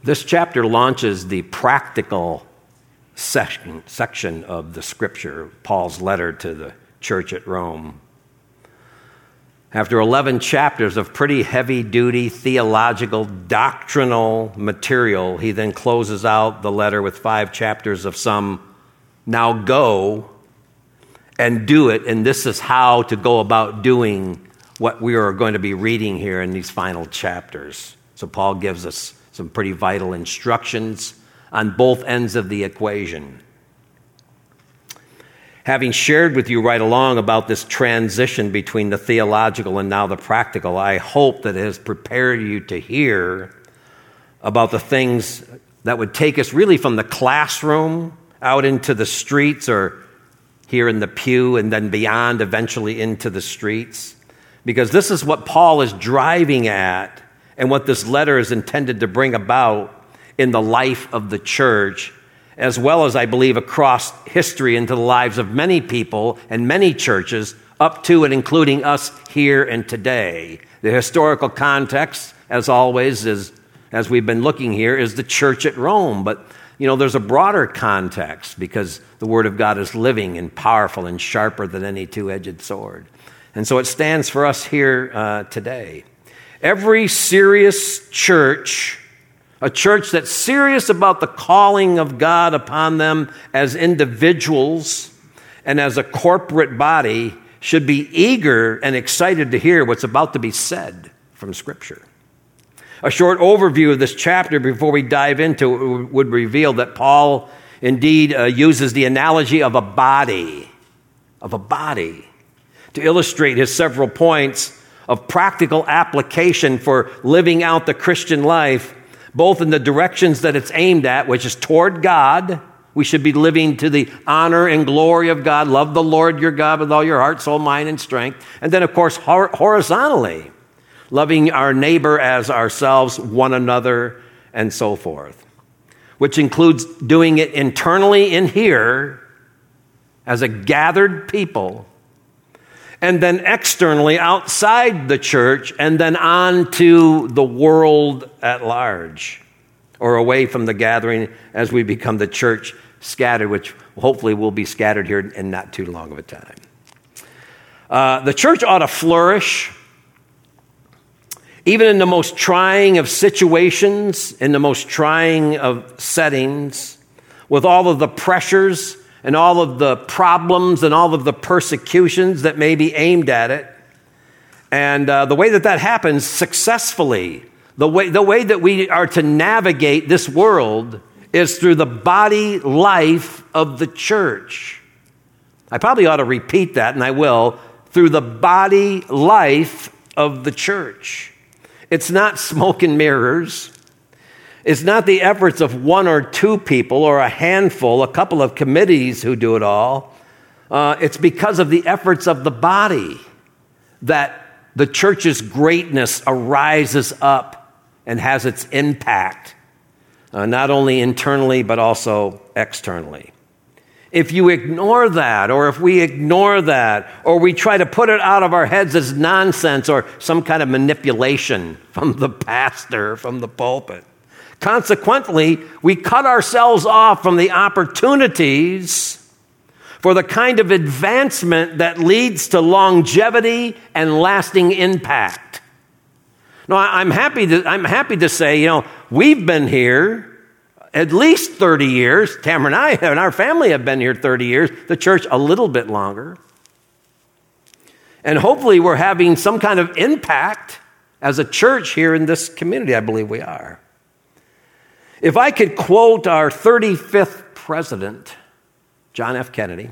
This chapter launches the practical section of the Scripture, Paul's letter to the church at Rome. After 11 chapters of pretty heavy-duty theological, doctrinal material, he then closes out the letter with 5 chapters of some, now go and do it, and this is how to go about doing what we are going to be reading here in these final chapters. So Paul gives us some pretty vital instructions on both ends of the equation. Having shared with you right along about this transition between the theological and now the practical, I hope that it has prepared you to hear about the things that would take us really from the classroom out into the streets, or here in the pew and then beyond, eventually into the streets. Because this is what Paul is driving at and what this letter is intended to bring about in the life of the church, as well as, I believe, across history into the lives of many people and many churches, up to and including us here and today. The historical context, as always, is, as we've been looking here, is the church at Rome. But, there's a broader context because the Word of God is living and powerful and sharper than any two-edged sword. And so it stands for us here today. Every serious church, a church that's serious about the calling of God upon them as individuals and as a corporate body, should be eager and excited to hear what's about to be said from Scripture. A short overview of this chapter before we dive into it would reveal that Paul indeed uses the analogy of a body, to illustrate his several points of practical application for living out the Christian life, both in the directions that it's aimed at, which is toward God. We should be living to the honor and glory of God. Love the Lord your God with all your heart, soul, mind, and strength. And then, of course, horizontally, loving our neighbor as ourselves, one another, and so forth, which includes doing it internally in here as a gathered people, and then externally outside the church, and then on to the world at large, or away from the gathering as we become the church scattered, which hopefully will be scattered here in not too long of a time. The church ought to flourish even in the most trying of situations, in the most trying of settings, with all of the pressures and all of the problems and all of the persecutions that may be aimed at it. And the way that happens successfully, the way that we are to navigate this world is through the body life of the church. I probably ought to repeat that, and I will, through the body life of the church. It's not smoke and mirrors. It's not the efforts of one or two people or a handful, a couple of committees who do it all. It's because of the efforts of the body that the church's greatness arises up and has its impact, not only internally but also externally. If you ignore that, or if we ignore that, or we try to put it out of our heads as nonsense or some kind of manipulation from the pastor, from the pulpit, consequently, we cut ourselves off from the opportunities for the kind of advancement that leads to longevity and lasting impact. Now, I'm happy to say, we've been here at least 30 years. Tamara and I and our family have been here 30 years. The church a little bit longer. And hopefully we're having some kind of impact as a church here in this community. I believe we are. If I could quote our 35th president, John F. Kennedy,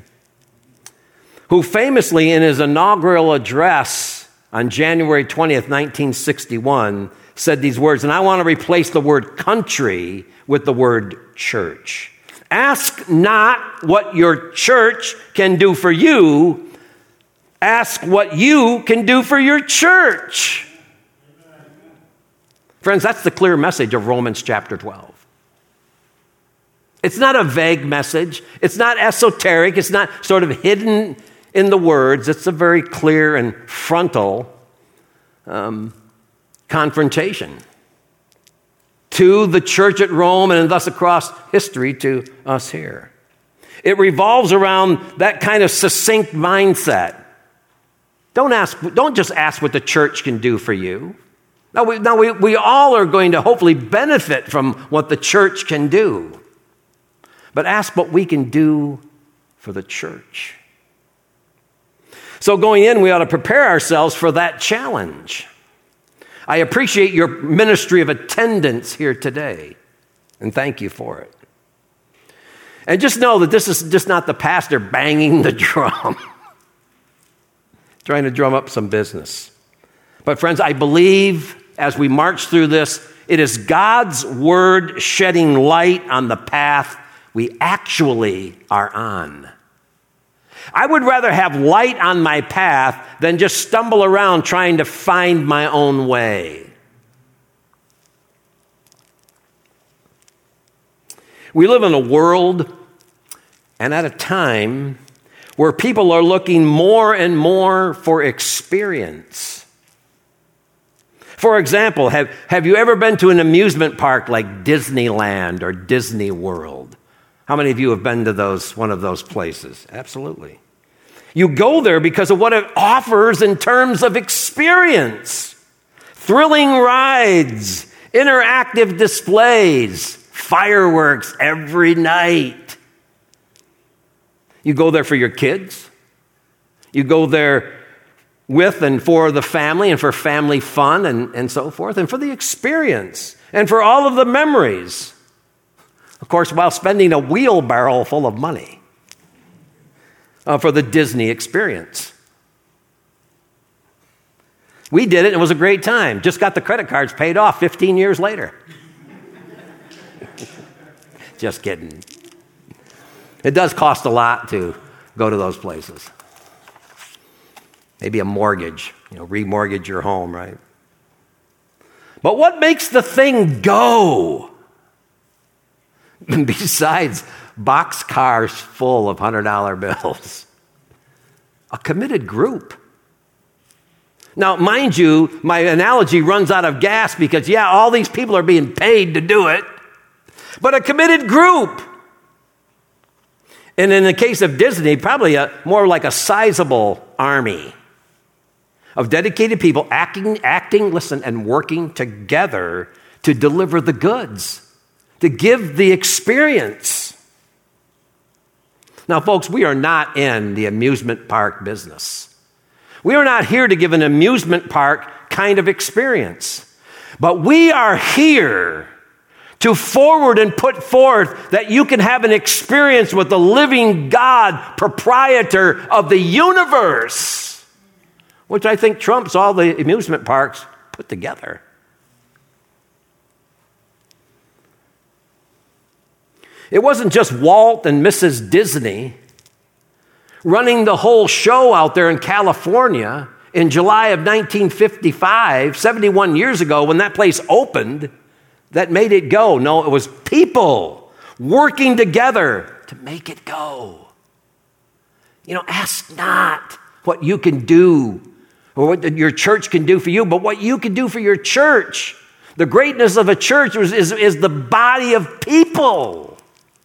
who famously in his inaugural address on January 20th, 1961, said these words, and I want to replace the word country with the word church. Ask not what your church can do for you. Ask what you can do for your church. Friends, that's the clear message of Romans chapter 12. It's not a vague message. It's not esoteric. It's not sort of hidden in the words. It's a very clear and frontal confrontation to the church at Rome and thus across history to us here. It revolves around that kind of succinct mindset. Don't just ask what the church can do for you. We all are going to hopefully benefit from what the church can do. But ask what we can do for the church. So going in, we ought to prepare ourselves for that challenge. I appreciate your ministry of attendance here today, and thank you for it. And just know that this is just not the pastor banging the drum, trying to drum up some business. But friends, I believe as we march through this, it is God's word shedding light on the path we actually are on. I would rather have light on my path than just stumble around trying to find my own way. We live in a world and at a time where people are looking more and more for experience. For example, have you ever been to an amusement park like Disneyland or Disney World? How many of you have been to one of those places? Absolutely. You go there because of what it offers in terms of experience. Thrilling rides, interactive displays, fireworks every night. You go there for your kids. You go there with and for the family and for family fun and so forth, and for the experience and for all of the memories. Of course, while spending a wheelbarrow full of money for the Disney experience. We did it, and it was a great time. Just got the credit cards paid off 15 years later. Just kidding. It does cost a lot to go to those places. Maybe a mortgage, remortgage your home, right? But what makes the thing go? Besides boxcars full of $100 bills, a committed group. Now, mind you, my analogy runs out of gas because, all these people are being paid to do it, but a committed group. And in the case of Disney, probably more like a sizable army of dedicated people acting, listen, and working together to deliver the goods, to give the experience. Now, folks, we are not in the amusement park business. We are not here to give an amusement park kind of experience. But we are here to forward and put forth that you can have an experience with the living God, proprietor of the universe, which I think trumps all the amusement parks put together. It wasn't just Walt and Mrs. Disney running the whole show out there in California in July of 1955, 71 years ago when that place opened, that made it go. No, it was people working together to make it go. Ask not what you can do or what your church can do for you, but what you can do for your church. The greatness of a church is the body of people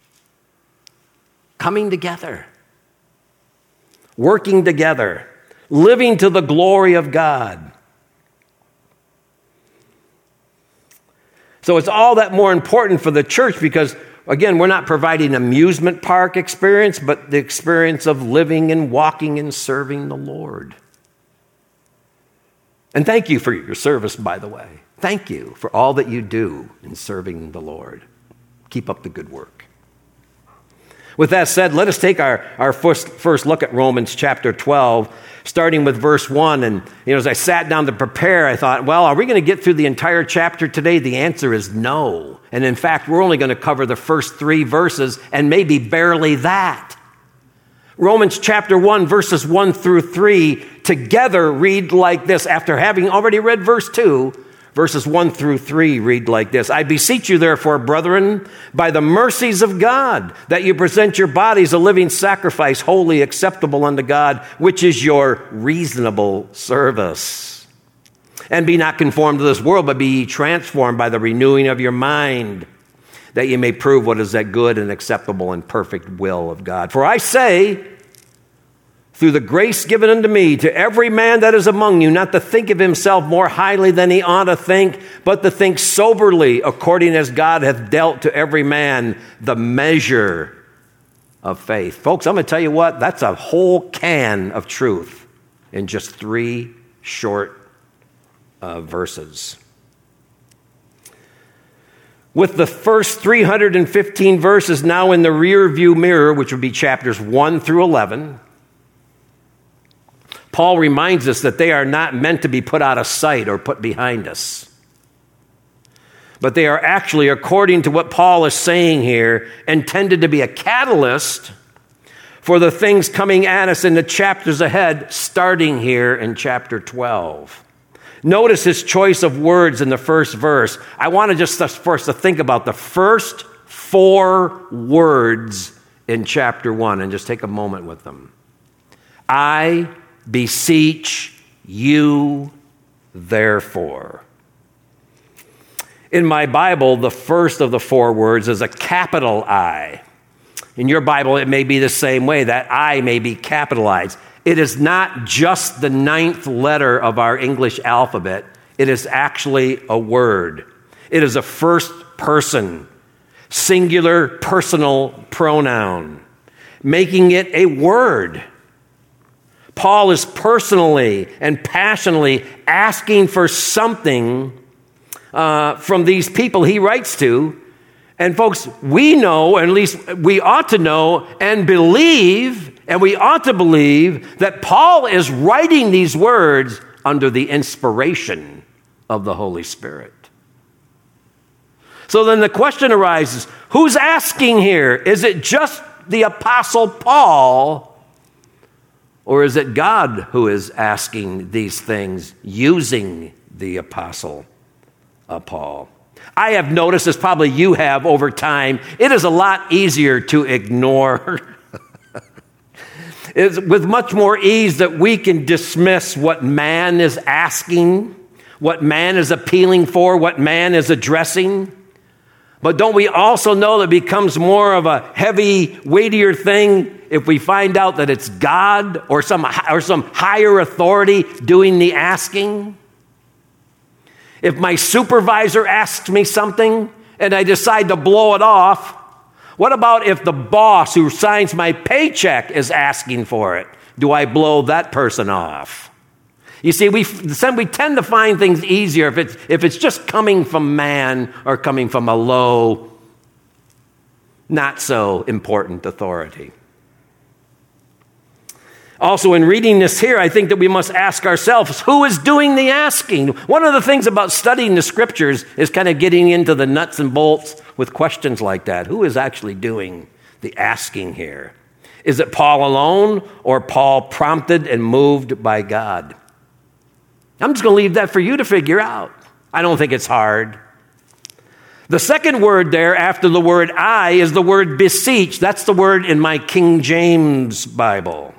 coming together, working together, living to the glory of God. So it's all that more important for the church because, again, we're not providing amusement park experience, but the experience of living and walking and serving the Lord. And thank you for your service, by the way. Thank you for all that you do in serving the Lord. Keep up the good work. With that said, let us take our first look at Romans chapter 12, starting with verse 1. And as I sat down to prepare, I thought, well, are we going to get through the entire chapter today? The answer is no. And in fact, we're only going to cover the first 3 verses and maybe barely that. Romans chapter 1, verses 1 through 3 together read like this. After having already read verse 2, verses 1 through 3 read like this. I beseech you, therefore, brethren, by the mercies of God, that you present your bodies a living sacrifice, holy, acceptable unto God, which is your reasonable service. And be not conformed to this world, but be ye transformed by the renewing of your mind, that ye may prove what is that good and acceptable and perfect will of God. For I say, through the grace given unto me, to every man that is among you, not to think of himself more highly than he ought to think, but to think soberly, according as God hath dealt to every man the measure of faith. Folks, I'm going to tell you what, that's a whole can of truth in just 3 short verses. With the first 315 verses now in the rear view mirror, which would be chapters 1 through 11, Paul reminds us that they are not meant to be put out of sight or put behind us. But they are actually, according to what Paul is saying here, intended to be a catalyst for the things coming at us in the chapters ahead, starting here in chapter 12. Notice his choice of words in the first verse. I want to just first to think about the first 4 words in chapter 1 and just take a moment with them. I beseech you, therefore. In my Bible, the first of the 4 words is a capital I. In your Bible, it may be the same way. That I may be capitalized. It is not just the 9th letter of our English alphabet. It is actually a word. It is a first person, singular personal pronoun, making it a word. Paul is personally and passionately asking for something from these people he writes to. And folks, we know, or at least we ought to know and believe, and we ought to believe that Paul is writing these words under the inspiration of the Holy Spirit. So then the question arises, who's asking here? Is it just the Apostle Paul, or is it God who is asking these things using the Apostle Paul? I have noticed, as probably you have over time, it is a lot easier to ignore. It's with much more ease that we can dismiss what man is asking, what man is appealing for, what man is addressing. But don't we also know that it becomes more of a heavy, weightier thing if we find out that it's God or some higher authority doing the asking? If my supervisor asks me something and I decide to blow it off, what about if the boss who signs my paycheck is asking for it? Do I blow that person off? You see, we tend to find things easier if it's just coming from man or coming from a low, not so important authority. Also, in reading this here, I think that we must ask ourselves, who is doing the asking? One of the things about studying the Scriptures is kind of getting into the nuts and bolts with questions like that. Who is actually doing the asking here? Is it Paul alone, or Paul prompted and moved by God? I'm just going to leave that for you to figure out. I don't think it's hard. The second word there after the word I is the word beseech. That's the word in my King James Bible.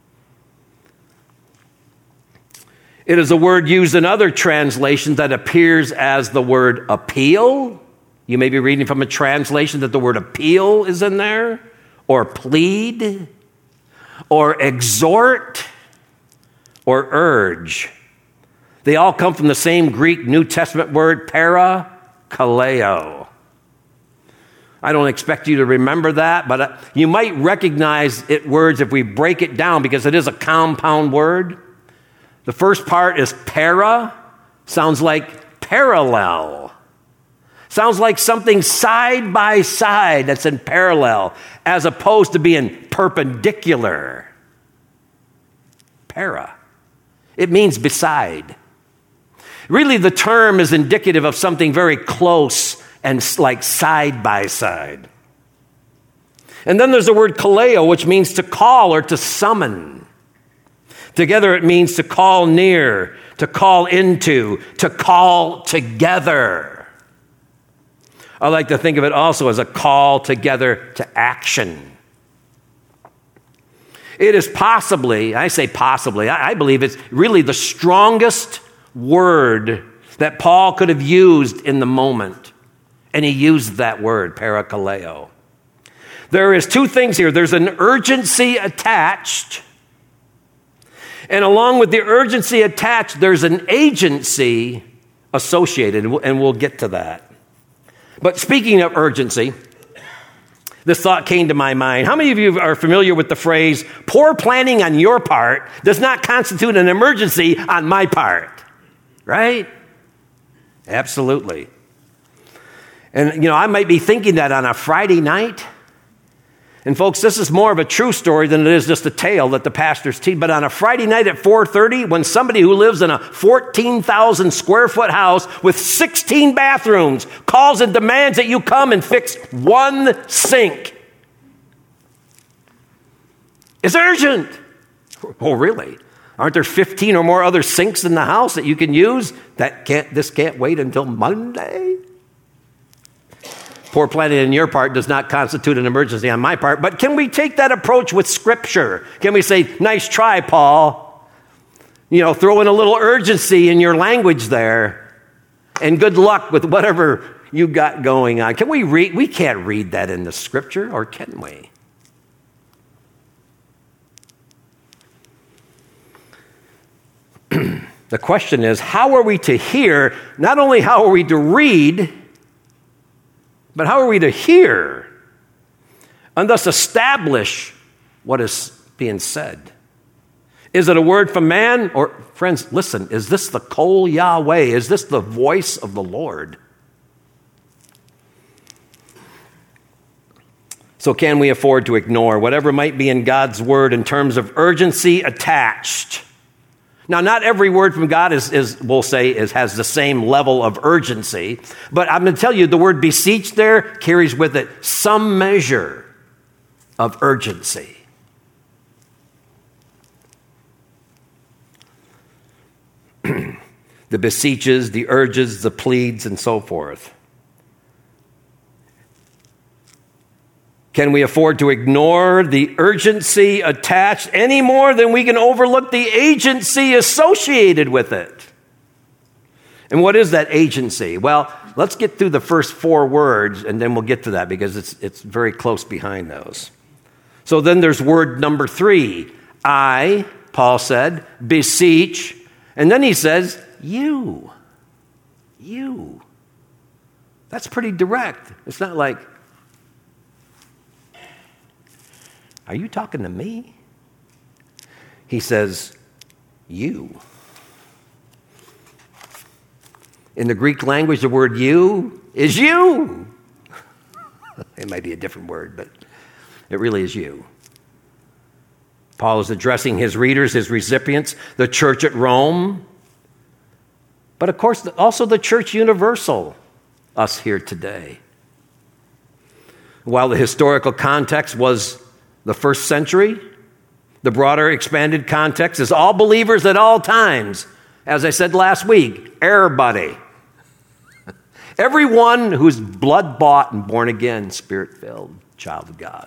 It is a word used in other translations that appears as the word appeal. You may be reading from a translation that the word appeal is in there, or plead, or exhort, or urge. They all come from the same Greek New Testament word, parakaleo. I don't expect you to remember that, but you might recognize it words if we break it down, because it is a compound word. The first part is para, sounds like parallel. Sounds like something side by side that's in parallel, as opposed to being perpendicular. Para. It means beside. Really, the term is indicative of something very close and like side by side. And then there's the word kaleo, which means to call or to summon. Together it means to call near, to call into, to call together. I like to think of it also as a call together to action. It is possibly, I say possibly, I believe it's really the strongest word that Paul could have used in the moment. And he used that word, parakaleo. There is two things here. There's an urgency attached. And along with the urgency attached, there's an agency associated. And we'll get to that. But speaking of urgency, this thought came to my mind. How many of you are familiar with the phrase, poor planning on your part does not constitute an emergency on my part? Right? Absolutely. And, I might be thinking that on a Friday night. And folks, this is more of a true story than it is just a tale that the pastors teach. But on a Friday night at 4:30, when somebody who lives in a 14,000 square foot house with 16 bathrooms calls and demands that you come and fix one sink, it's urgent. Oh, really? Aren't there 15 or more other sinks in the house that you can use? This can't wait until Monday? Poor planning on your part does not constitute an emergency on my part. But can we take that approach with Scripture? Can we say, nice try, Paul? Throw in a little urgency in your language there. And good luck with whatever you got going on. Can we read? We can't read that in the Scripture, or can we? The question is, how are we to hear? Not only how are we to read, but how are we to hear and thus establish what is being said? Is it a word from man? Or, friends, listen, is this the Kol Yahweh? Is this the voice of the Lord? So can we afford to ignore whatever might be in God's word in terms of urgency attached? Now, not every word from God has the same level of urgency, but I'm going to tell you the word beseech there carries with it some measure of urgency. The beseeches, the urges, the pleads, and so forth. Can we afford to ignore the urgency attached any more than we can overlook the agency associated with it? And what is that agency? Well, let's get through the first four words, and then we'll get to that because it's very close behind those. So then there's word number 3. I, Paul said, beseech. And then he says, you. You. That's pretty direct. It's not like, are you talking to me? He says, you. In the Greek language, the word you is you. It might be a different word, but it really is you. Paul is addressing his readers, his recipients, the church at Rome, but of course also the church universal, us here today. While the historical context was the first century, the broader expanded context is all believers at all times. As I said last week, everybody. Everyone who's blood-bought and born-again, Spirit-filled child of God.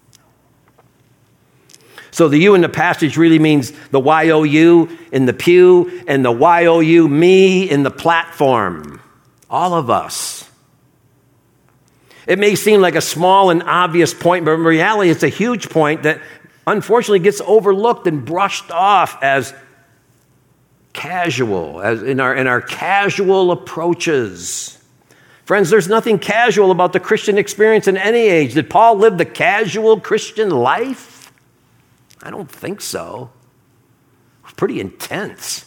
So the you in the passage really means the Y-O-U in the pew and the Y-O-U me in the platform. All of us. It may seem like a small and obvious point, but in reality, it's a huge point that unfortunately gets overlooked and brushed off as casual, as in our casual approaches. Friends, there's nothing casual about the Christian experience in any age. Did Paul live the casual Christian life? I don't think so. It was pretty intense.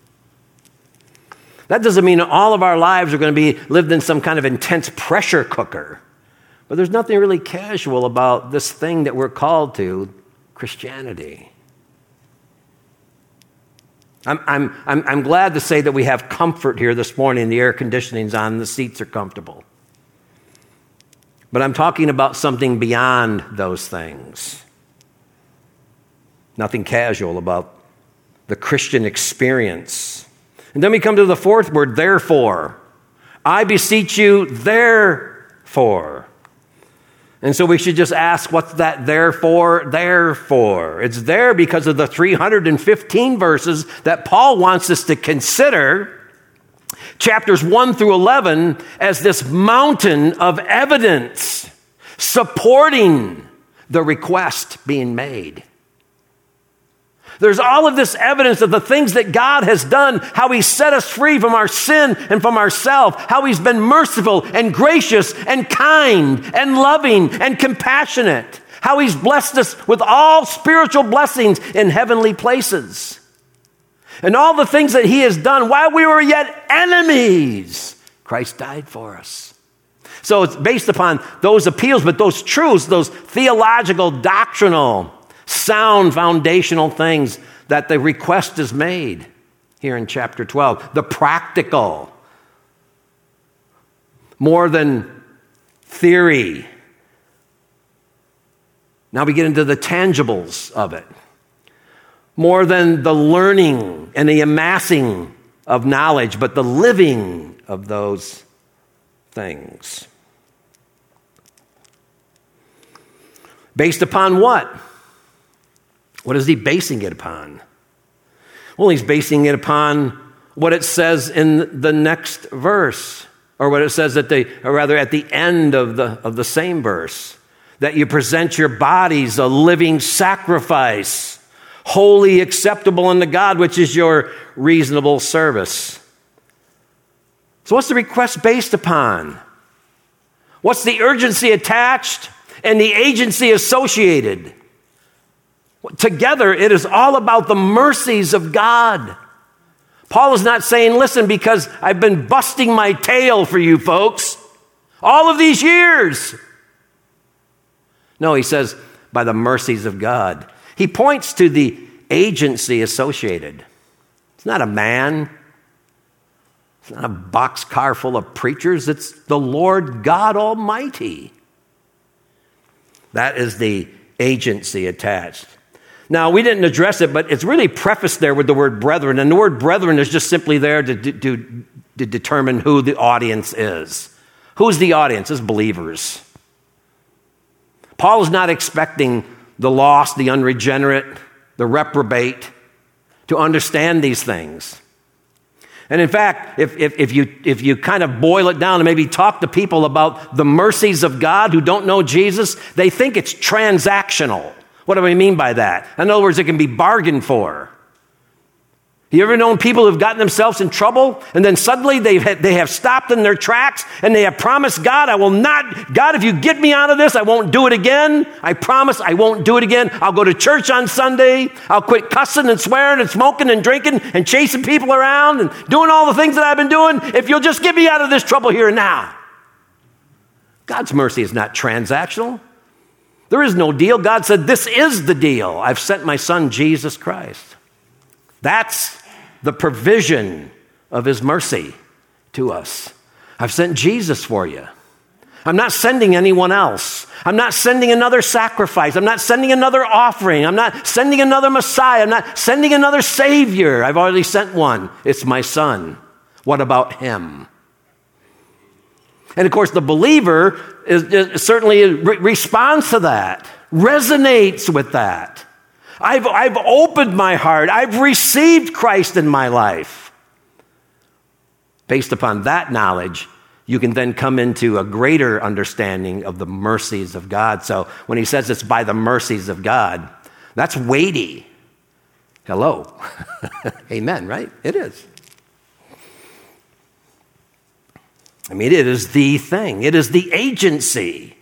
That doesn't mean all of our lives are going to be lived in some kind of intense pressure cooker. But there's nothing really casual about this thing that we're called to, Christianity. I'm glad to say that we have comfort here this morning. The air conditioning's on, the seats are comfortable. But I'm talking about something beyond those things. Nothing casual about the Christian experience. And then we come to the fourth word, therefore. I beseech you, therefore. And so we should just ask, what's that there for? There for. It's there because of the 315 verses that Paul wants us to consider chapters 1 through 11 as this mountain of evidence supporting the request being made. There's all of this evidence of the things that God has done, how He set us free from our sin and from ourselves, how He's been merciful and gracious and kind and loving and compassionate, how He's blessed us with all spiritual blessings in heavenly places. And all the things that He has done while we were yet enemies, Christ died for us. So it's based upon those appeals, but those truths, those theological, doctrinal, sound, foundational things that the request is made here in chapter 12. The practical, more than theory. Now we get into the tangibles of it. More than the learning and the amassing of knowledge, but the living of those things. Based upon what? What is he basing it upon? Well, he's basing it upon what it says in the next verse, or what it says at the end of the same verse, that you present your bodies a living sacrifice, holy, acceptable unto God, which is your reasonable service. So what's the request based upon? What's the urgency attached and the agency associated? Together, it is all about the mercies of God. Paul is not saying, listen, because I've been busting my tail for you folks all of these years. No, he says, by the mercies of God. He points to the agency associated. It's not a man. It's not a boxcar full of preachers. It's the Lord God Almighty. That is the agency attached. Now, we didn't address it, but it's really prefaced there with the word brethren. And the word brethren is just simply there to determine who the audience is. Who's the audience? It's believers. Paul is not expecting the lost, the unregenerate, the reprobate to understand these things. And in fact, if you kind of boil it down and maybe talk to people about the mercies of God who don't know Jesus, they think it's transactional. What do I mean by that? In other words, it can be bargained for. You ever known people who've gotten themselves in trouble and then suddenly they have stopped in their tracks and they have promised God, God, if you get me out of this, I won't do it again. I promise I won't do it again. I'll go to church on Sunday. I'll quit cussing and swearing and smoking and drinking and chasing people around and doing all the things that I've been doing if you'll just get me out of this trouble here and now. God's mercy is not transactional. There is no deal. God said, this is the deal. I've sent my son, Jesus Christ. That's the provision of his mercy to us. I've sent Jesus for you. I'm not sending anyone else. I'm not sending another sacrifice. I'm not sending another offering. I'm not sending another Messiah. I'm not sending another Savior. I've already sent one. It's my son. What about him? And of course, the believer certainly responds to that, resonates with that. I've opened my heart. I've received Christ in my life. Based upon that knowledge, you can then come into a greater understanding of the mercies of God. So when he says it's by the mercies of God, that's weighty. Hello. Amen, right? It is. I mean, it is the thing. It is the agency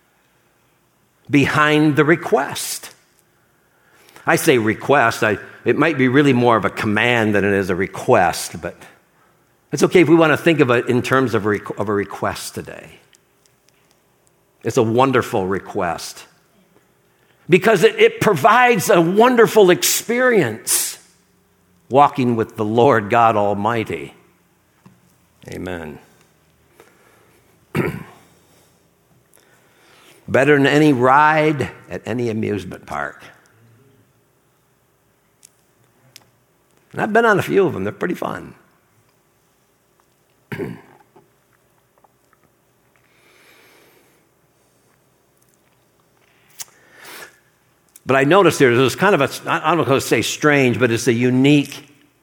behind the request. I say request. It might be really more of a command than it is a request, but it's okay if we want to think of it in terms of a request today. It's a wonderful request because it provides a wonderful experience walking with the Lord God Almighty. Amen. Better than any ride at any amusement park. And I've been on a few of them. They're pretty fun. But I noticed there's kind of I don't know how to say strange, but it's a unique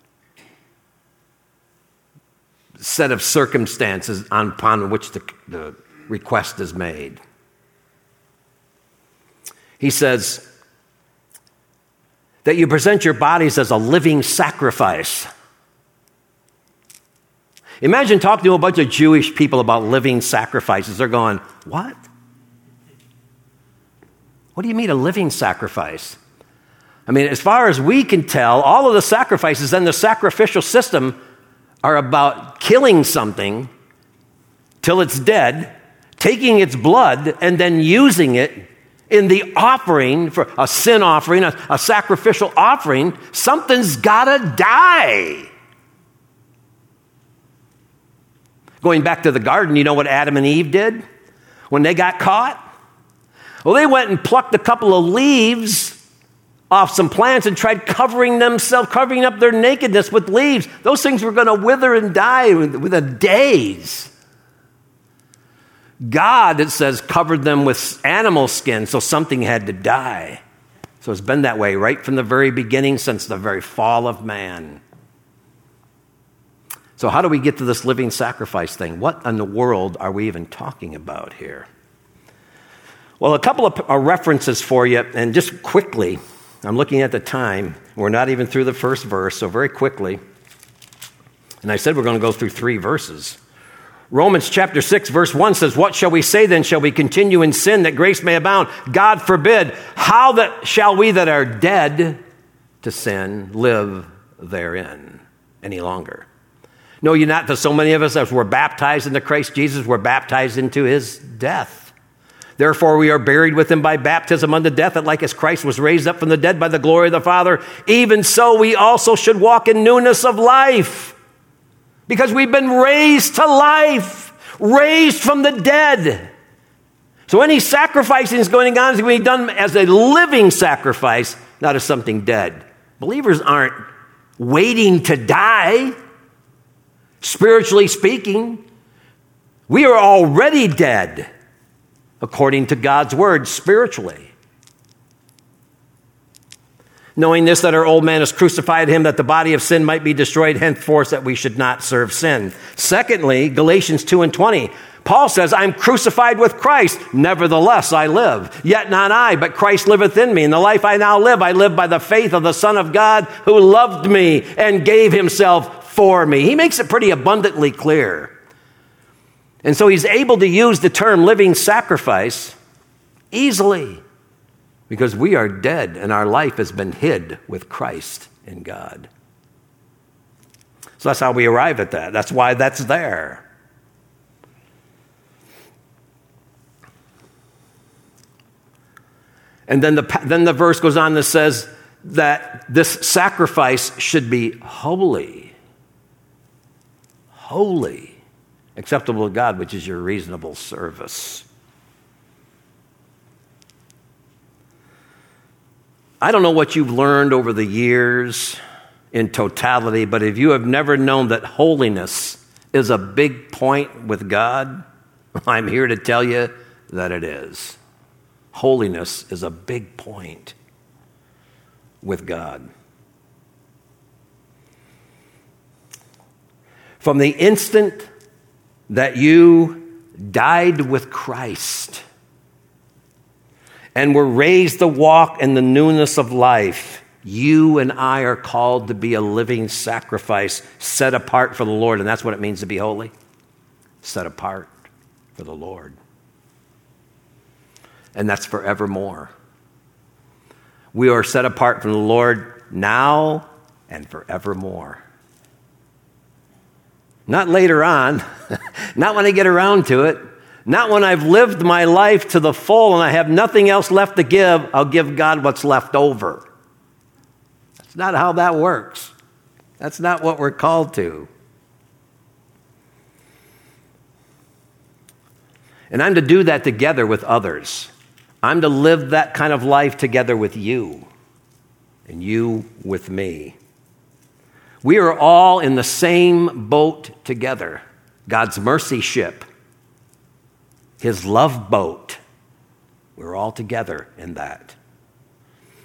set of circumstances upon which the request is made. He says that you present your bodies as a living sacrifice. Imagine talking to a bunch of Jewish people about living sacrifices. They're going, what? What do you mean a living sacrifice? I mean, as far as we can tell, all of the sacrifices in the sacrificial system are about killing something till it's dead, taking its blood, and then using it in the offering for a sin offering, a sacrificial offering. Something's got to die. Going back to the garden, you know what Adam and Eve did when they got caught? Well, they went and plucked a couple of leaves off some plants and tried covering up their nakedness with leaves. Those things were going to wither and die within days. God, it says, covered them with animal skin, so something had to die. So it's been that way right from the very beginning, since the very fall of man. So how do we get to this living sacrifice thing? What in the world are we even talking about here? Well, a couple of references for you, and just quickly, I'm looking at the time. We're not even through the first verse, so very quickly. And I said we're going to go through 3 verses. Romans chapter 6, verse 1 says, what shall we say then? Shall we continue in sin that grace may abound? God forbid. How shall we that are dead to sin live therein any longer? Know ye not that so many of us, as we're baptized into Christ Jesus, we're baptized into his death? Therefore we are buried with him by baptism unto death, that like as Christ was raised up from the dead by the glory of the Father, even so we also should walk in newness of life. Because we've been raised to life, raised from the dead. So any sacrificing is going on is going to be done as a living sacrifice, not as something dead. Believers aren't waiting to die, spiritually speaking. We are already dead, according to God's word, spiritually. Knowing this, that our old man is crucified him, that the body of sin might be destroyed, henceforth that we should not serve sin. Secondly, Galatians 2:20, Paul says, I'm crucified with Christ, nevertheless I live. Yet not I, but Christ liveth in me. And the life I now live, I live by the faith of the Son of God, who loved me and gave himself for me. He makes it pretty abundantly clear. And so he's able to use the term living sacrifice easily, because we are dead and our life has been hid with Christ in God. So that's how we arrive at that. That's why that's there. And then the verse goes on that says that this sacrifice should be holy. Holy. Acceptable to God, which is your reasonable service. I don't know what you've learned over the years in totality, but if you have never known that holiness is a big point with God, I'm here to tell you that it is. Holiness is a big point with God. From the instant that you died with Christ and were raised to walk in the newness of life, you and I are called to be a living sacrifice set apart for the Lord. And that's what it means to be holy. Set apart for the Lord. And that's forevermore. We are set apart from the Lord now and forevermore. Not later on, not when I get around to it, not when I've lived my life to the full and I have nothing else left to give, I'll give God what's left over. That's not how that works. That's not what we're called to. And I'm to do that together with others. I'm to live that kind of life together with you, and you with me. We are all in the same boat together. God's mercy ship, his love boat. We're all together in that.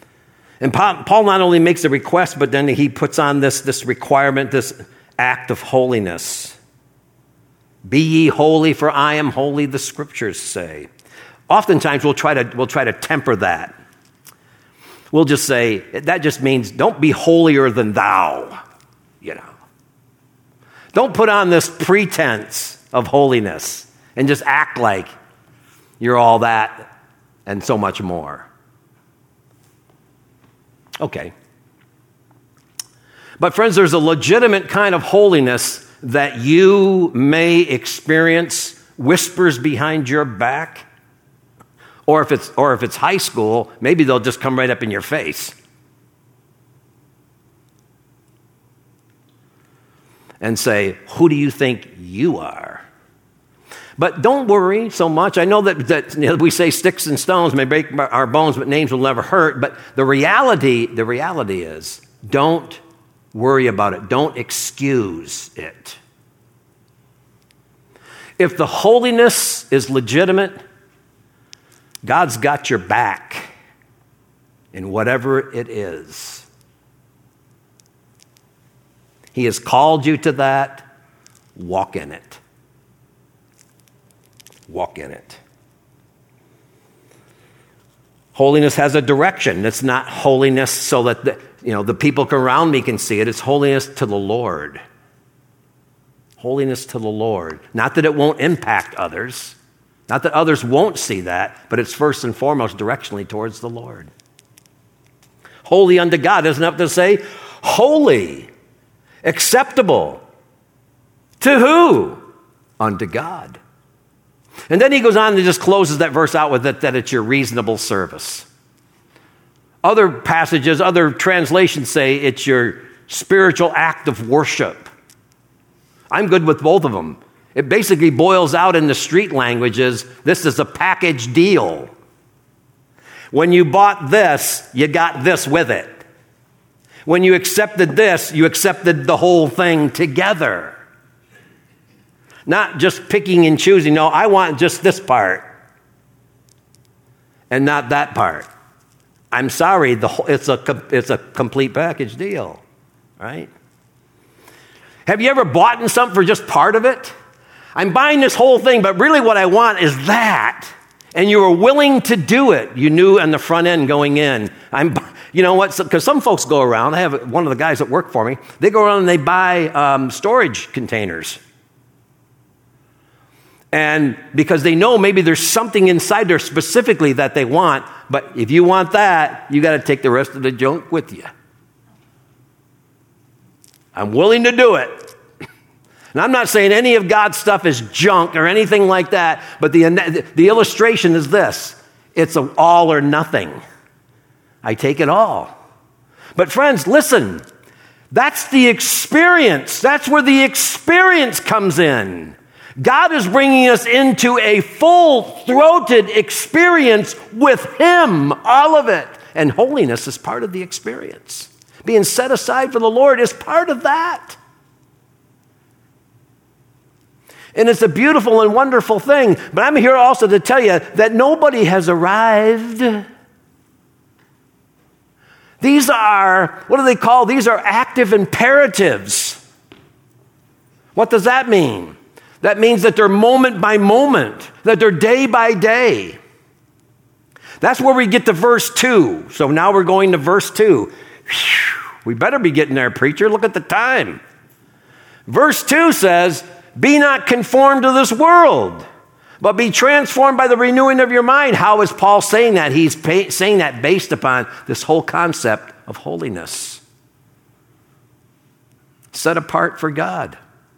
And Paul not only makes a request, but then he puts on this requirement, this act of holiness. Be ye holy, for I am holy, the scriptures say. Oftentimes we'll try to temper that. We'll just say, that just means don't be holier than thou, Don't put on this pretense of holiness and just act like you're all that and so much more. Okay. But friends, there's a legitimate kind of holiness that you may experience whispers behind your back. Or if it's high school, maybe they'll just come right up in your face. And say, who do you think you are? But don't worry so much. I know that we say sticks and stones may break our bones, but names will never hurt. But the reality is, don't worry about it. Don't excuse it. If the holiness is legitimate, God's got your back in whatever it is. He has called you to that. Walk in it. Walk in it. Holiness has a direction. It's not holiness so that the people around me can see it. It's holiness to the Lord. Holiness to the Lord. Not that it won't impact others. Not that others won't see that, but it's first and foremost directionally towards the Lord. Holy unto God doesn't have to say holy, acceptable. To who? Unto God. And then he goes on and just closes that verse out with that it's your reasonable service. Other passages, other translations say it's your spiritual act of worship. I'm good with both of them. It basically boils out in the street languages, this is a package deal. When you bought this, you got this with it. When you accepted this, you accepted the whole thing together. Not just picking and choosing. No, I want just this part and not that part. I'm sorry, it's a complete package deal, right? Have you ever bought something for just part of it? I'm buying this whole thing, but really what I want is that. And you were willing to do it. You knew on the front end going in. You know what? Because some folks go around. I have one of the guys that work for me. They go around and they buy storage containers. And because they know maybe there's something inside there specifically that they want. But if you want that, you got to take the rest of the junk with you. I'm willing to do it. And I'm not saying any of God's stuff is junk or anything like that, but the illustration is this. It's an all or nothing. I take it all. But friends, listen. That's the experience. That's where the experience comes in. God is bringing us into a full-throated experience with Him, all of it. And holiness is part of the experience. Being set aside for the Lord is part of that. And it's a beautiful and wonderful thing. But I'm here also to tell you that nobody has arrived. These are, what do they call? These are active imperatives. What does that mean? That means that they're moment by moment, that they're day by day. That's where we get to verse 2. So now we're going to verse 2. We better be getting there, preacher. Look at the time. Verse 2 says, be not conformed to this world, but be transformed by the renewing of your mind. How is Paul saying that? He's saying that based upon this whole concept of holiness. Set apart for God.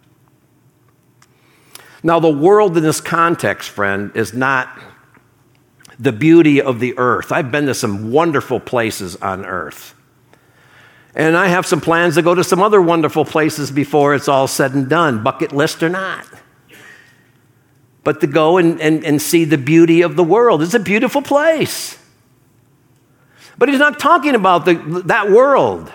Now, the world in this context, friend, is not the beauty of the earth. I've been to some wonderful places on earth. And I have some plans to go to some other wonderful places before it's all said and done, bucket list or not. But to go and see the beauty of the world. It's a beautiful place. But he's not talking about that world.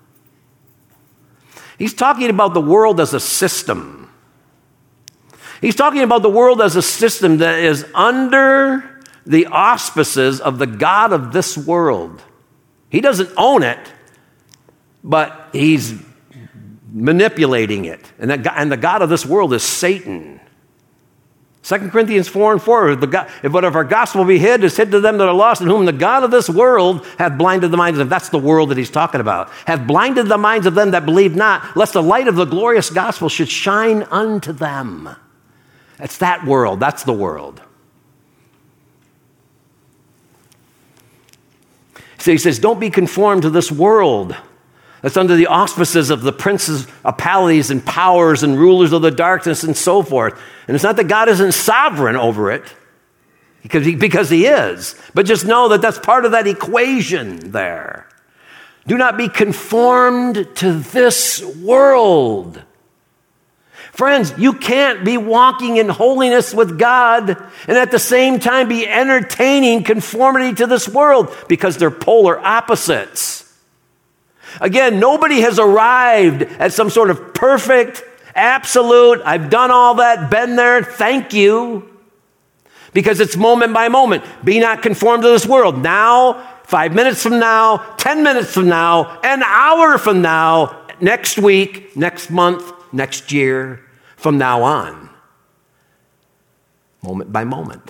He's talking about the world as a system. He's talking about the world as a system that is under the auspices of the God of this world. He doesn't own it, but he's manipulating it. And the God of this world is Satan. 2 Corinthians 4:4, if whatever gospel be hid is hid to them that are lost, in whom the God of this world hath blinded the minds of them. That's the world that he's talking about. Hath blinded the minds of them that believe not, lest the light of the glorious gospel should shine unto them. That's that world. That's the world. So he says, don't be conformed to this world that's under the auspices of the principalities and powers and rulers of the darkness and so forth. And it's not that God isn't sovereign over it, because he is. But just know that that's part of that equation there. Do not be conformed to this world. Friends, you can't be walking in holiness with God and at the same time be entertaining conformity to this world, because they're polar opposites. Again, nobody has arrived at some sort of perfect, absolute, I've done all that, been there, thank you. Because it's moment by moment. Be not conformed to this world. Now, 5 minutes from now, 10 minutes from now, an hour from now, next week, next month, next year, from now on. Moment by moment.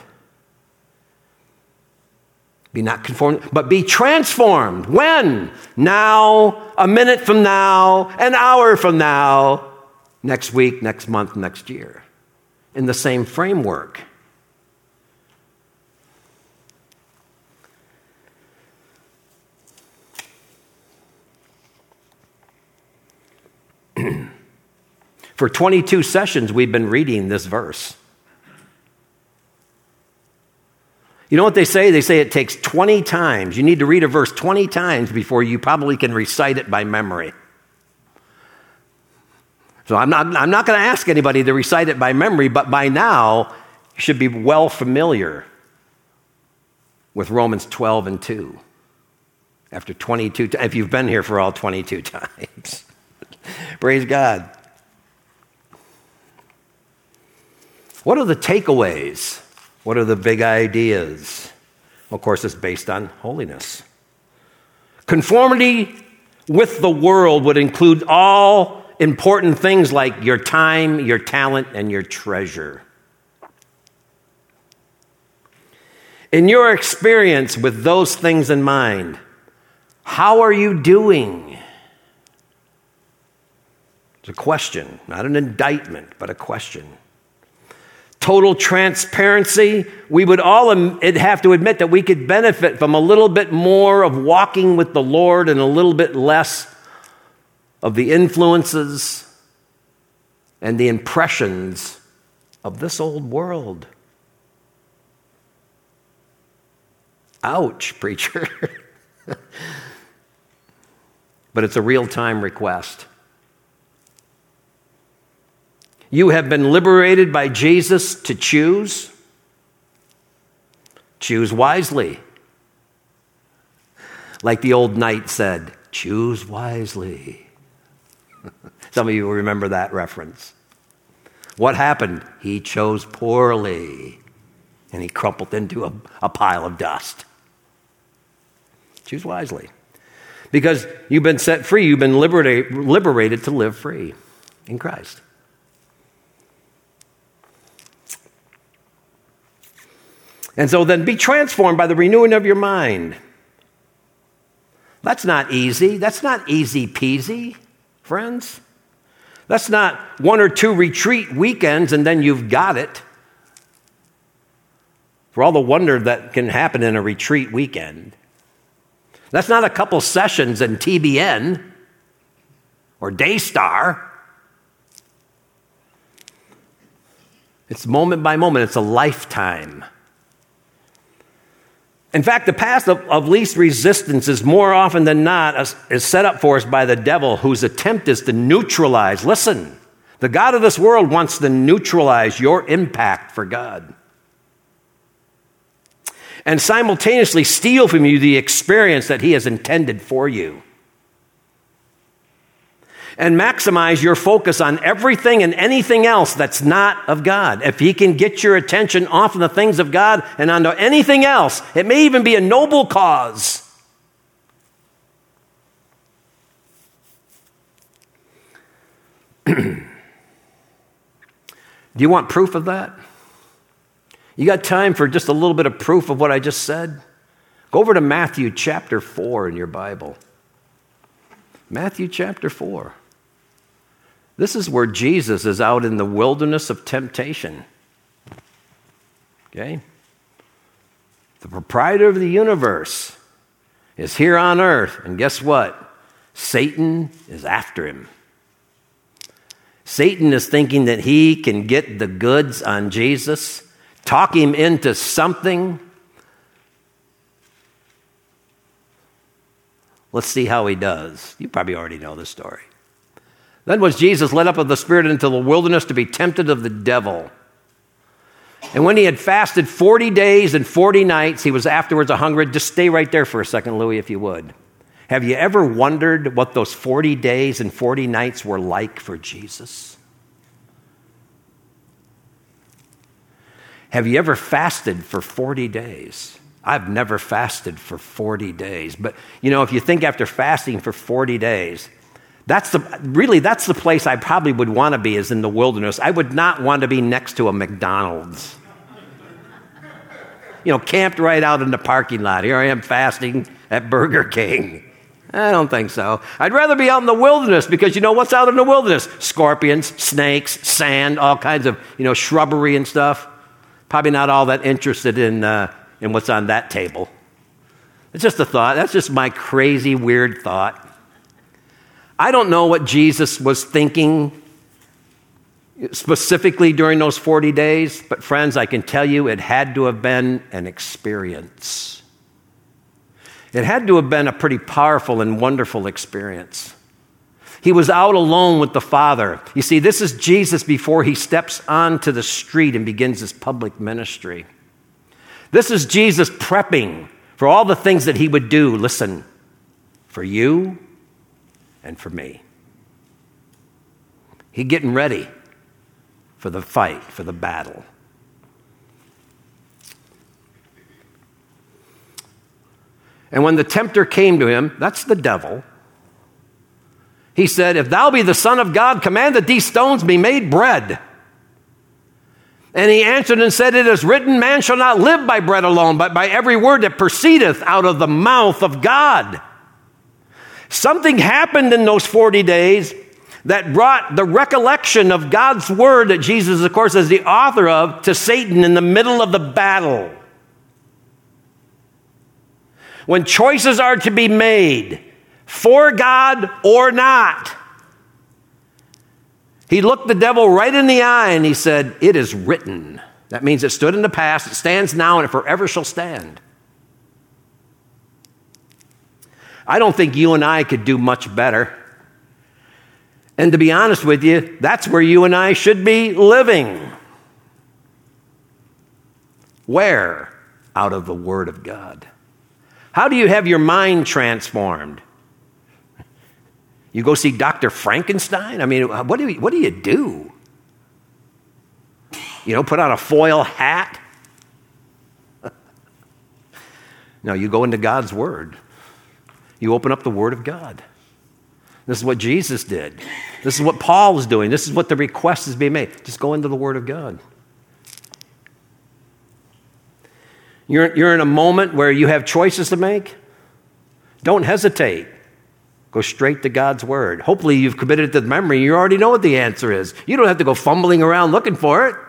Be not conformed, but be transformed. When? Now, a minute from now, an hour from now, next week, next month, next year. In the same framework. For 22 sessions, we've been reading this verse. You know what they say? They say it takes 20 times. You need to read a verse 20 times before you probably can recite it by memory. So I'm not going to ask anybody to recite it by memory, but by now, you should be well familiar with Romans 12:2. After 22 times, if you've been here for all 22 times. Praise God. What are the takeaways? What are the big ideas? Of course, it's based on holiness. Conformity with the world would include all important things like your time, your talent, and your treasure. In your experience with those things in mind, how are you doing? It's a question, not an indictment, but a question. Total transparency, we would all have to admit that we could benefit from a little bit more of walking with the Lord and a little bit less of the influences and the impressions of this old world. Ouch, preacher. But it's a real-time request. You have been liberated by Jesus to choose. Choose wisely. Like the old knight said, choose wisely. Some of you will remember that reference. What happened? He chose poorly, and he crumpled into a pile of dust. Choose wisely. Because you've been set free, you've been liberated to live free in Christ. And so then be transformed by the renewing of your mind. That's not easy. That's not easy peasy, friends. That's not 1 or 2 retreat weekends and then you've got it. For all the wonder that can happen in a retreat weekend. That's not a couple sessions in TBN or Daystar. It's moment by moment. It's a lifetime. In fact, the path of least resistance is more often than not is set up for us by the devil, whose attempt is to neutralize. Listen, the God of this world wants to neutralize your impact for God. And simultaneously steal from you the experience that he has intended for you. And maximize your focus on everything and anything else that's not of God. If he can get your attention off of the things of God and onto anything else, it may even be a noble cause. Do you want proof of that? You got time for just a little bit of proof of what I just said? Go over to Matthew chapter 4 in your Bible. Matthew chapter 4. This is where Jesus is out in the wilderness of temptation. Okay? The proprietor of the universe is here on earth, and guess what? Satan is after him. Satan is thinking that he can get the goods on Jesus, talk him into something. Let's see how he does. You probably already know the story. Then was Jesus led up of the Spirit into the wilderness to be tempted of the devil. And when he had fasted 40 days and 40 nights, he was afterwards hungry. Just stay right there for a second, Louis, if you would. Have you ever wondered what those 40 days and 40 nights were like for Jesus? Have you ever fasted for 40 days? I've never fasted for 40 days. But, if you think after fasting for 40 days, that's the place I probably would want to be, is in the wilderness. I would not want to be next to a McDonald's. Camped right out in the parking lot. Here I am fasting at Burger King. I don't think so. I'd rather be out in the wilderness, because what's out in the wilderness? Scorpions, snakes, sand, all kinds of, shrubbery and stuff. Probably not all that interested in what's on that table. It's just a thought. That's just my crazy, weird thought. I don't know what Jesus was thinking specifically during those 40 days, but friends, I can tell you it had to have been an experience. It had to have been a pretty powerful and wonderful experience. He was out alone with the Father. You see, this is Jesus before he steps onto the street and begins his public ministry. This is Jesus prepping for all the things that he would do, listen, for you and for me. He's getting ready for the fight, for the battle. And when the tempter came to him, that's the devil, he said, "If thou be the Son of God, command that these stones be made bread." And he answered and said, "It is written, man shall not live by bread alone, but by every word that proceedeth out of the mouth of God." Something happened in those 40 days that brought the recollection of God's word that Jesus, of course, is the author of, to Satan in the middle of the battle. When choices are to be made, for God or not, he looked the devil right in the eye and he said, "It is written." That means it stood in the past, it stands now, and it forever shall stand. I don't think you and I could do much better. And to be honest with you, that's where you and I should be living. Where? Out of the Word of God. How do you have your mind transformed? You go see Dr. Frankenstein? I mean, what do you do? Put on a foil hat? No, you go into God's Word. You open up the Word of God. This is what Jesus did. This is what Paul is doing. This is what the request is being made. Just go into the Word of God. You're in a moment where you have choices to make. Don't hesitate. Go straight to God's Word. Hopefully you've committed it to the memory. You already know what the answer is. You don't have to go fumbling around looking for it.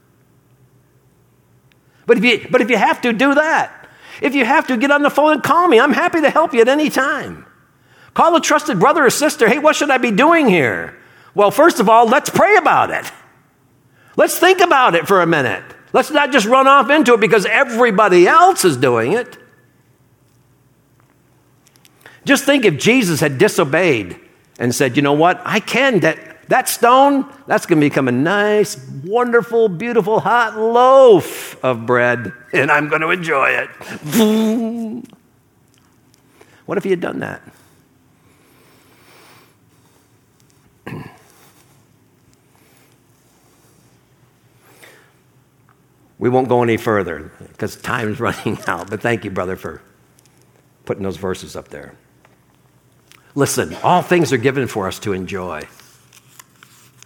But if you have to, do that. If you have to, get on the phone and call me. I'm happy to help you at any time. Call a trusted brother or sister. Hey, what should I be doing here? Well, first of all, let's pray about it. Let's think about it for a minute. Let's not just run off into it because everybody else is doing it. Just think if Jesus had disobeyed and said, "You know what? I can. That stone, that's going to become a nice, wonderful, beautiful, hot loaf of bread, and I'm going to enjoy it." What if he had done that? We won't go any further because time's running out, but thank you, brother, for putting those verses up there. Listen, all things are given for us to enjoy.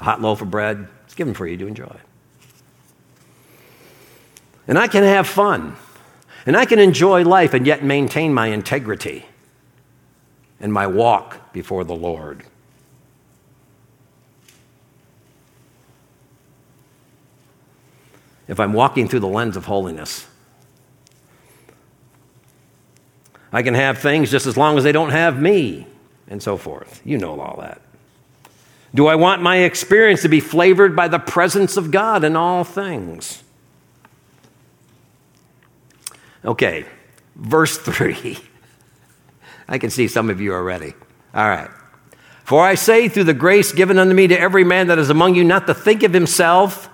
hot loaf of bread. It's given for you to enjoy. And I can have fun. And I can enjoy life and yet maintain my integrity and my walk before the Lord. If I'm walking through the lens of holiness, I can have things just as long as they don't have me, and so forth. You know all that. Do I want my experience to be flavored by the presence of God in all things? Okay, verse 3. I can see some of you already. All right. For I say through the grace given unto me to every man that is among you not to think of himself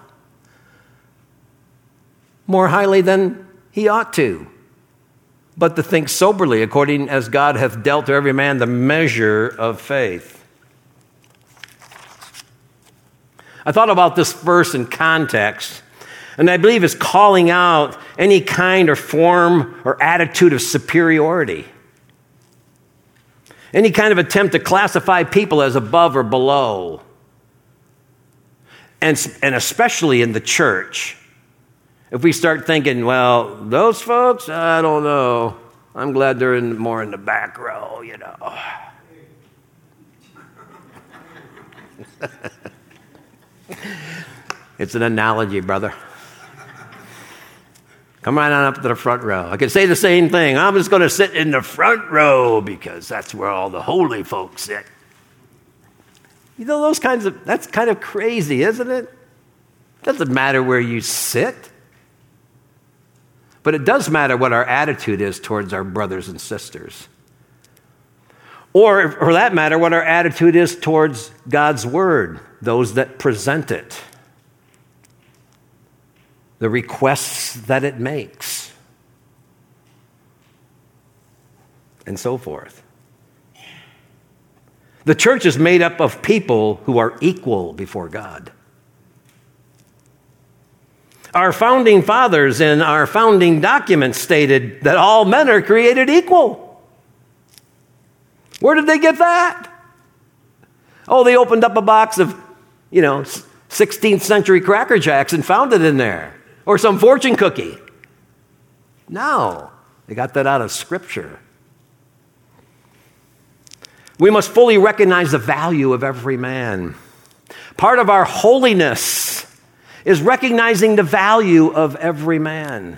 more highly than he ought to, but to think soberly according as God hath dealt to every man the measure of faith. I thought about this verse in context, and I believe it's calling out any kind or form or attitude of superiority. Any kind of attempt to classify people as above or below. And especially in the church. If we start thinking, well, those folks, I don't know. I'm glad they're more in the back row, you know. It's an analogy, brother. Come right on up to the front row. I could say the same thing. I'm just going to sit in the front row because that's where all the holy folks sit. You know, that's kind of crazy, isn't it? Doesn't matter where you sit. But it does matter what our attitude is towards our brothers and sisters. Or, for that matter, what our attitude is towards God's word, those that present it. The requests that it makes, and so forth. The church is made up of people who are equal before God. Our founding fathers in our founding documents stated that all men are created equal. Where did they get that? Oh, they opened up a box of, 16th century Cracker Jacks and found it in there. Or some fortune cookie. No, they got that out of Scripture. We must fully recognize the value of every man. Part of our holiness is recognizing the value of every man.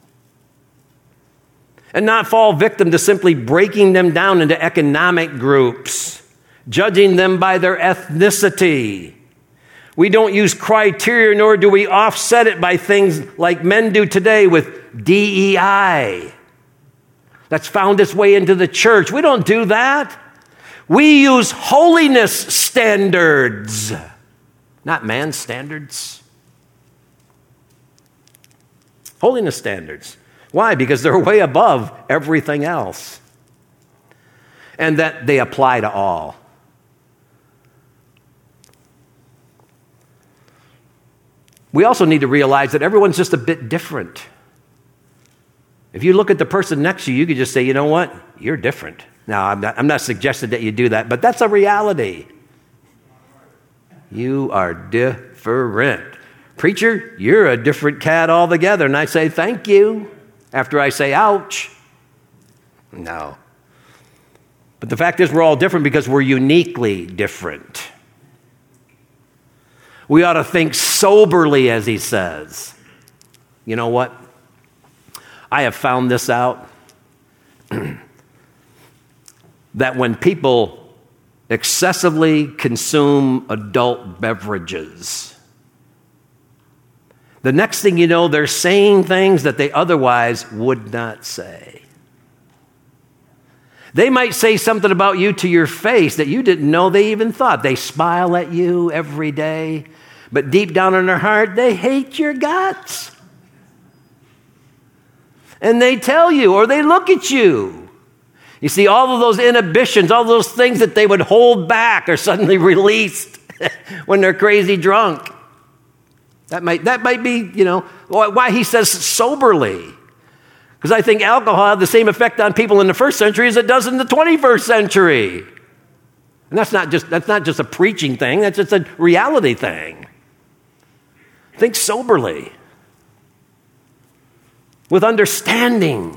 And not fall victim to simply breaking them down into economic groups, judging them by their ethnicity. We don't use criteria, nor do we offset it by things like men do today with DEI. That's found its way into the church. We don't do that. We use holiness standards, not man's standards. Holiness standards. Why? Because they're way above everything else. And that they apply to all. We also need to realize that everyone's just a bit different. If you look at the person next to you, you could just say, you know what? You're different. Now, I'm not suggesting that you do that, but that's a reality. You are different. Preacher, you're a different cat altogether. And I say, thank you, after I say, ouch. No. But the fact is, we're all different because we're uniquely different. We ought to think soberly, as he says. You know what? I have found this out, that when people excessively consume adult beverages, the next thing you know, they're saying things that they otherwise would not say. They might say something about you to your face that you didn't know they even thought. They smile at you every day, but deep down in their heart, they hate your guts. And they tell you, or they look at you. You see, all of those inhibitions, all those things that they would hold back are suddenly released when they're crazy drunk. That might be, why he says soberly. Because I think alcohol had the same effect on people in the first century as it does in the 21st century. And that's not just a preaching thing, that's just a reality thing. Think soberly, with understanding.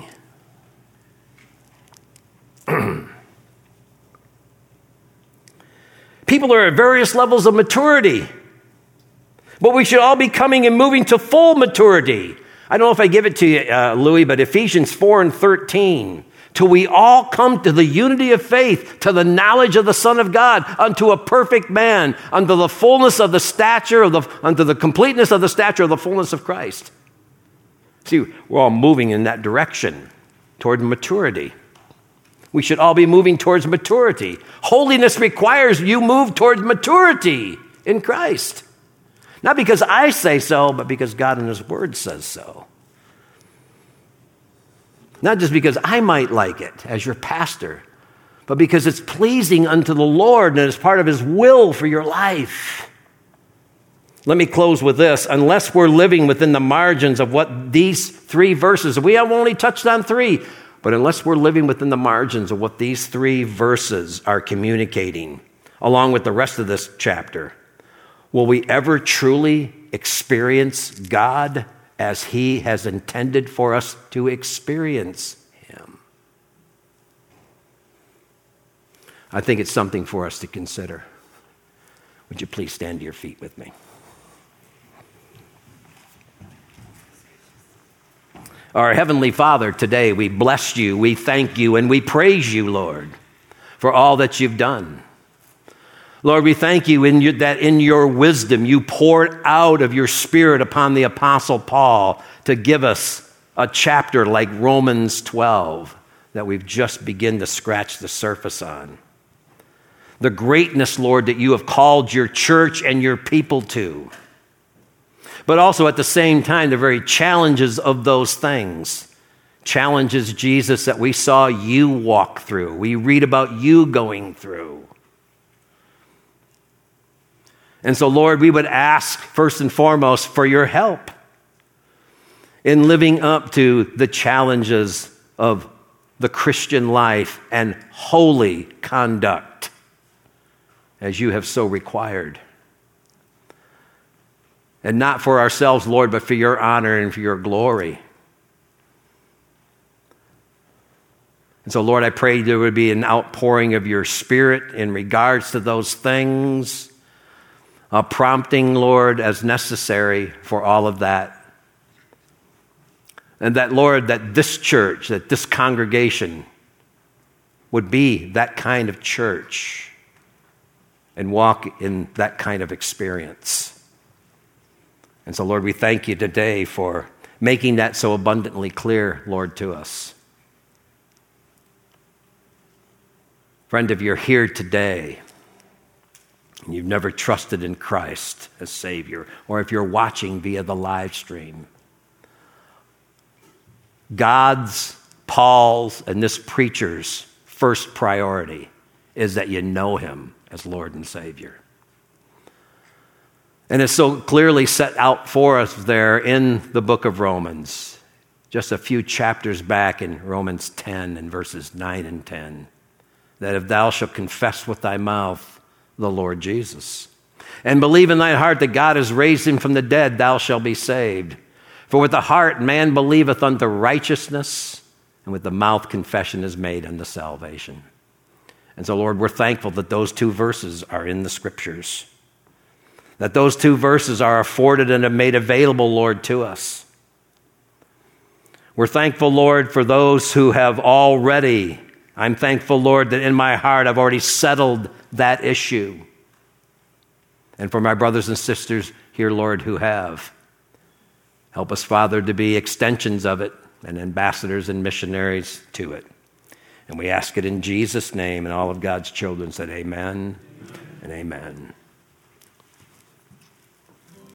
People are at various levels of maturity, but we should all be coming and moving to full maturity. I don't know if I give it to you, Louis, but Ephesians 4:13. Till we all come to the unity of faith, to the knowledge of the Son of God, unto a perfect man, unto the fullness of the stature unto the completeness of the stature of the fullness of Christ. See, we're all moving in that direction toward maturity. We should all be moving towards maturity. Holiness requires you move towards maturity in Christ. Not because I say so, but because God in His Word says so. Not just because I might like it as your pastor, but because it's pleasing unto the Lord and it's part of His will for your life. Let me close with this. Unless we're living within the margins of what these 3 verses, we have only touched on 3, but unless we're living within the margins of what these 3 verses are communicating, along with the rest of this chapter, will we ever truly experience God as He has intended for us to experience Him? I think it's something for us to consider. Would you please stand to your feet with me? Our Heavenly Father, today we bless You, we thank You, and we praise You, Lord, for all that You've done. Lord, we thank You that in Your wisdom You poured out of Your Spirit upon the Apostle Paul to give us a chapter like Romans 12 that we've just begun to scratch the surface on. The greatness, Lord, that You have called Your church and Your people to. But also at the same time, the very challenges of those things. Challenges, Jesus, that we saw You walk through. We read about You going through. And so, Lord, we would ask first and foremost for Your help in living up to the challenges of the Christian life and holy conduct as You have so required. And not for ourselves, Lord, but for Your honor and for Your glory. And so, Lord, I pray there would be an outpouring of Your Spirit in regards to those things, a prompting, Lord, as necessary for all of that. And that, Lord, that this church, that this congregation would be that kind of church and walk in that kind of experience. And so, Lord, we thank You today for making that so abundantly clear, Lord, to us. Friend, if you're here today and you've never trusted in Christ as Savior, or if you're watching via the live stream, God's, Paul's, and this preacher's first priority is that you know Him as Lord and Savior. And it's so clearly set out for us there in the book of Romans, just a few chapters back in Romans 10 and verses 9 and 10, that if thou shalt confess with thy mouth the Lord Jesus, and believe in thine heart that God has raised Him from the dead, thou shalt be saved. For with the heart man believeth unto righteousness, and with the mouth confession is made unto salvation. And so, Lord, we're thankful that those 2 verses are in the Scriptures, that those 2 verses are afforded and are made available, Lord, to us. We're thankful, Lord, for those who have already. I'm thankful, Lord, that in my heart I've already settled that issue. And for my brothers and sisters here, Lord, who have. Help us, Father, to be extensions of it and ambassadors and missionaries to it. And we ask it in Jesus' name, and all of God's children said amen and amen.